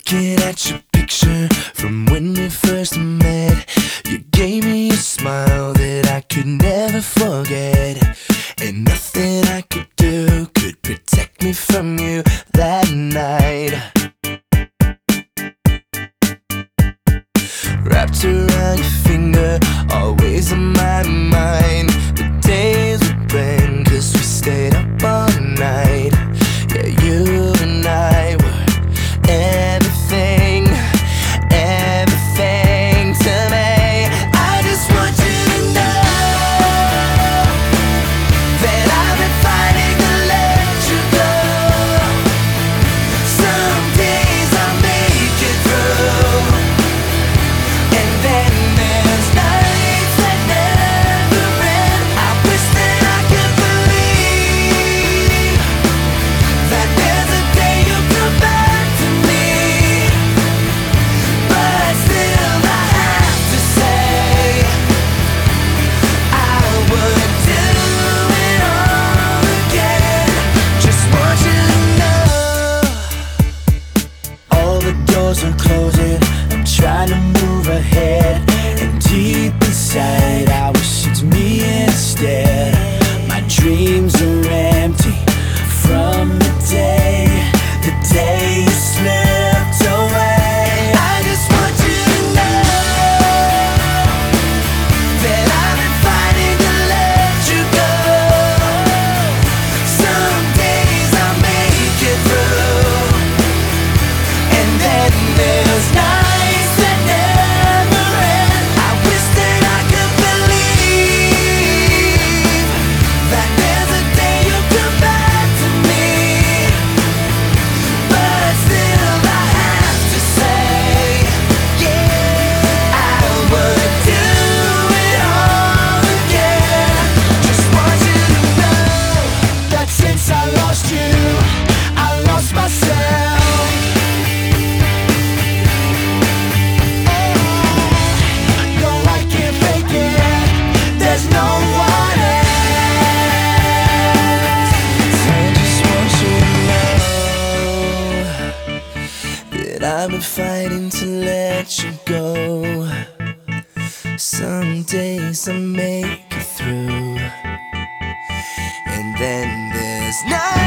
Looking at your picture from when we first met, you gave me a smile that I could never forget, and nothing I could do could protect me from you that night. Wrapped around your finger, always on my mind. The days would bend, 'cause we stayed up all night. Yeah, you and I were everything, everything to me. I just want you to know that I've been fighting to let you go. Some days I'll make it through, and then there's nights that never end. I wish that I could believe that there's a day you'll come back to me, but still I have to say I would do it all again. Just want you to know all the doors are closing. I'm trying to move ahead, and deep inside I wish it's me instead. My dreams are empty from the day you slipped away. I just want you to know that I've been fighting to let you go. Some days I'll make it through, and then there's nights that never end. I wish that I could believe that there's a day you'll come back to me, but still I have to say, yeah, I would do it all again. Just want you to know that since I lost you, I lost myself. No, I can't fake it, there's no one else. I just want you to know that I've been fighting to let you go. Some days I make it through, and then there's night